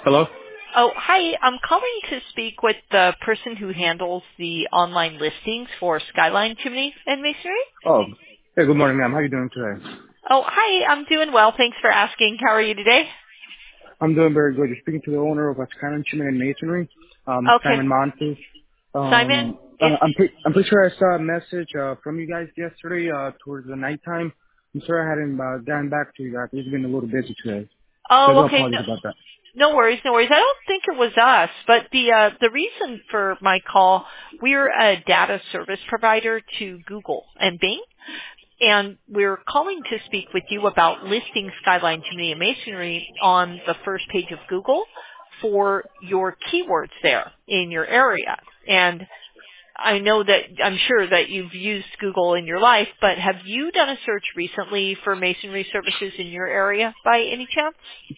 Hello? Oh, hi. I'm calling to speak with the person who handles the online listings for Skyline Chimney and Masonry. Oh, hey, good morning, ma'am. How you doing today? Oh, hi. I'm doing well. Thanks for asking. How are you today? I'm doing very good. You're speaking to the owner of Skyline Chimney and Masonry, Okay. Simon Montes. Simon, it's, I'm pretty sure I saw a message from you guys yesterday towards the nighttime. I'm sorry I hadn't gotten back to you guys. It's been a little busy today. So I do oh, okay. apologize about that. No worries, no worries. I don't think it was us, but the reason for my call, we're a data service provider to Google and Bing, and we're calling to speak with you about listing Skyline Chimney and Masonry on the first page of Google for your keywords there in your area. And I'm sure that you've used Google in your life, but have you done a search recently for masonry services in your area by any chance?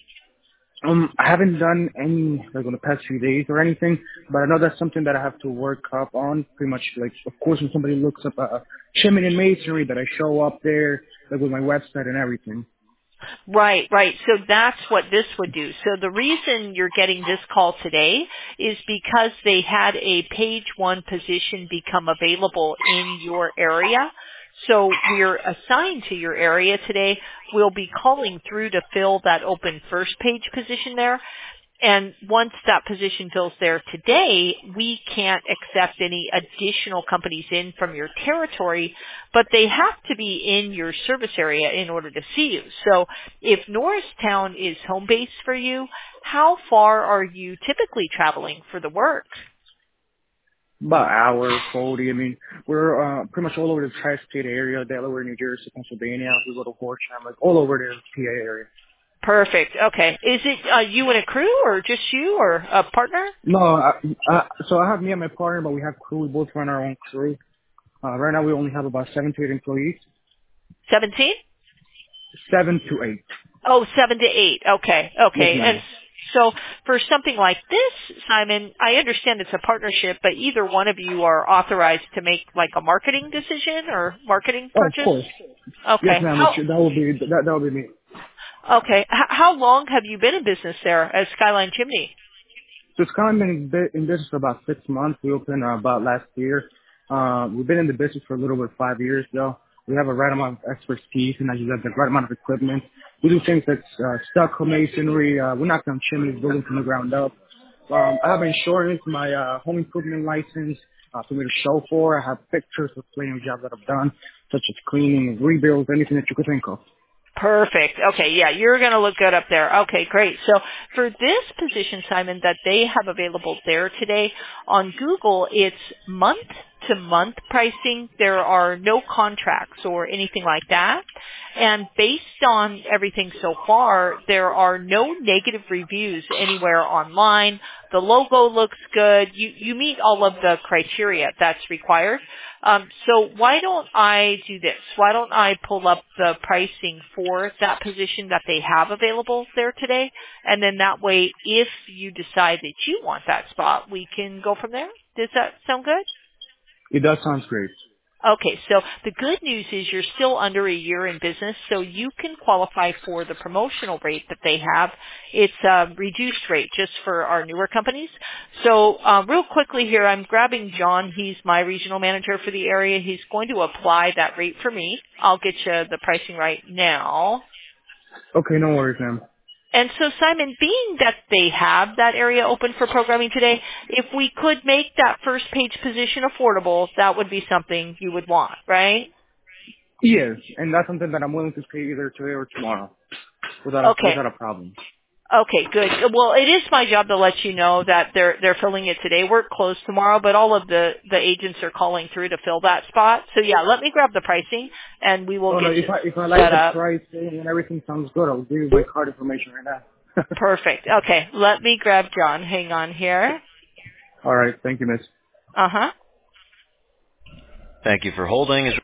I haven't done any like on the past few days or anything, but I know that's something that I have to work up on. Pretty much like, of course, when somebody looks up chimney and masonry, that I show up there like with my website and everything. Right, right. So that's what this would do. So the reason you're getting this call today is because they had a page one position become available in your area. So we're assigned to your area today. We'll be calling through to fill that open first page position there. And once that position fills there today, we can't accept any additional companies in from your territory, but they have to be in your service area in order to see you. So if Norristown is home base for you, how far are you typically traveling for the work? About hour, 40. I mean, we're pretty much all over the tri-state area, Delaware, New Jersey, Pennsylvania. We go to Horsham, like all over the PA area. Perfect. Okay. Is it you and a crew or just you or a partner? No, so I have me and my partner, but we have crew. We both run our own crew. Right now we only have about 7 to 8 employees. 17? 7 to 8. Oh, 7 to 8. Okay, Yes, okay. And ma'am. so for something like this, Simon, I understand it's a partnership, but either one of you are authorized to make like a marketing decision or marketing Oh, of purchase? course. Yes, Okay. ma'am. That would be me. How long have you been in business there as Skyline Chimney? So it's kind of been in business for about 6 months. We opened about last year. We've been in the business for a little over 5 years, though. We have a right amount of expertise, and I just have the right amount of equipment. We do things like stucco masonry. We knock down chimneys, building from the ground up. I have insurance, my home improvement license for me to show for. I have pictures of plenty of jobs that I've done, such as cleaning, rebuilds, anything that you could think of. Perfect. Okay, yeah, you're going to look good up there. Okay, great. So for this position, Simon, that they have available there today on Google, it's month-to-month pricing. There are no contracts or anything like that. And based on everything so far, there are no negative reviews anywhere online. The logo looks good. You meet all of the criteria that's required. So why don't I do this? Why don't I pull up the pricing for that position that they have available there today? And then that way, if you decide that you want that spot, we can go from there. Does that sound good? It does sound great. Okay, so the good news is you're still under a year in business, so you can qualify for the promotional rate that they have. It's a reduced rate just for our newer companies. So real quickly here, I'm grabbing John. He's my regional manager for the area. He's going to apply that rate for me. I'll get you the pricing right now. Okay, no worries, ma'am. And so, Simon, being that they have that area open for programming today, if we could make that first page position affordable, that would be something you would want, right? Yes, and that's something that I'm willing to pay either today or tomorrow Okay. without a problem. Okay, good. Well, it is my job to let you know that they're filling it today. We're closed tomorrow, but all of the agents are calling through to fill that spot. So yeah, let me grab the pricing and we will Oh no, get if you I like set the up. pricing and everything sounds good, I'll give you my card information right now. Perfect. Okay, let me grab John. Hang on here. All right, thank you, miss. Uh-huh. Thank you for holding.